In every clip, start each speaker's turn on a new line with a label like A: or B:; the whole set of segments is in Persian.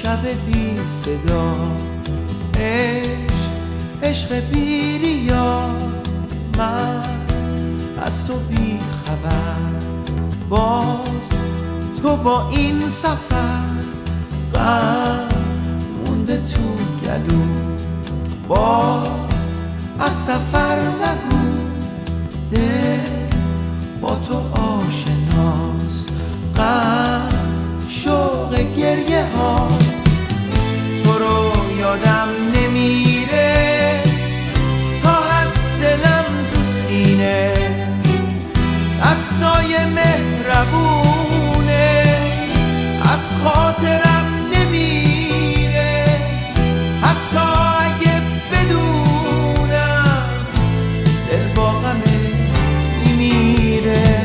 A: شب بی صدا، عشق بی ریا، من از تو بی خبر، باز تو با این سفر، غم مونده تو گلو، باز از سفر نگو، دل با تو آشناست، غم شوق گریه هاست. تو رو یادم نمیره تا هست دلم تو سینه، دستای مهربونه از خاطرم نمیره، حتی اگه بدونم دل با غمه میمیره.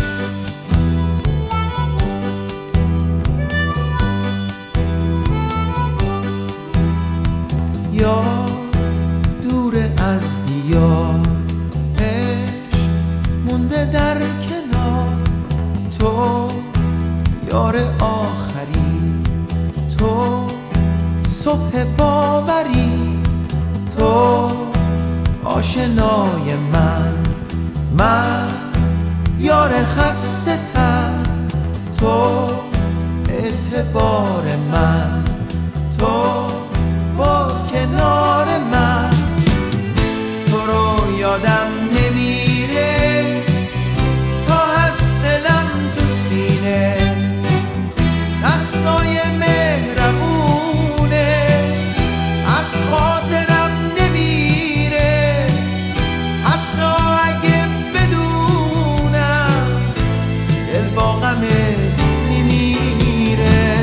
A: یا دور از دیار، عشق مونده در کنار، تو یار آخری، تو صبح باوری، تو آشنای من یار خسته تر، تو اعتبار من، تو باز کنار من. تو رو یادم نمیره تا هست دلم تو سینه، دستای مهربونه از خاطرم نمیره، حتی اگه بدونم دل با غمه میمیره.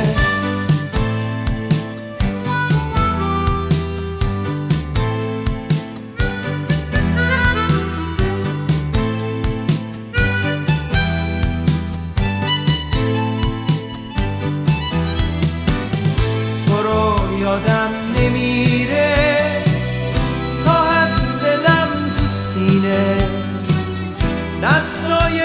A: یادم نمیره تا هست دلم تو سینه، دستای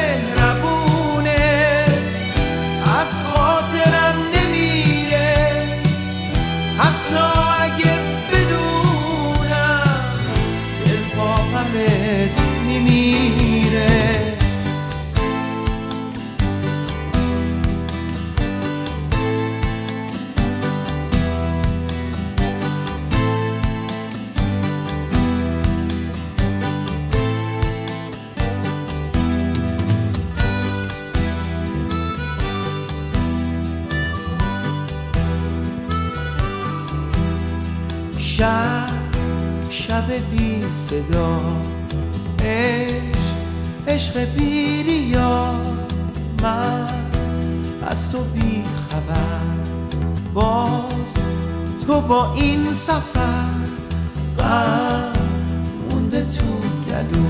A: مهربونت از خاطرم نمیره، حتی اگه بدونم دل با غمت میمیره. شب بی صدا، عشق بی ریا، من از تو بی خبر، باز تو با این سفر، غم مونده تو گلو،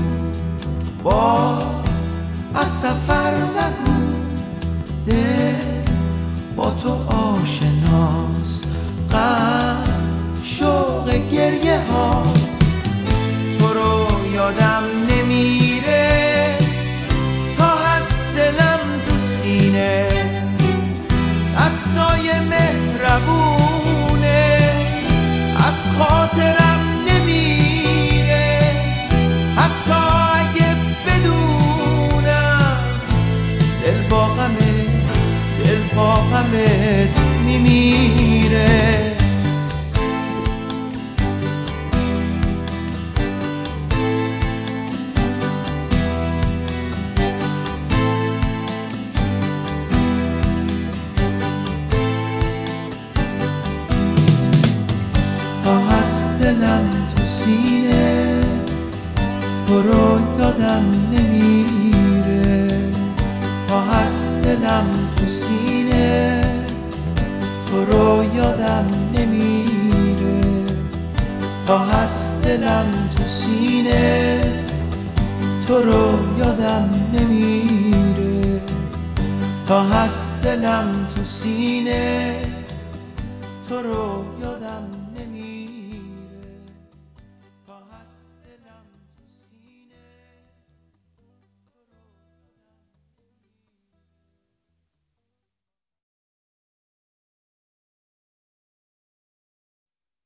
A: باز از سفر نگو، دل با تو آشناست، غم شوق گریه هاست. تو رو یادم نمیره تا هست دلم تو سینه، دستای مهربونه از خاطرم نمیره، حتی اگه بدونم دل با غمت میمیره. دلم تو سینه، تو رو یادم نمیره تا هست دلم تو سینه، تو رو یادم نمیره تا هست دلم تو سینه، تو رو یادم نمیره تا هست دلم تو سینه.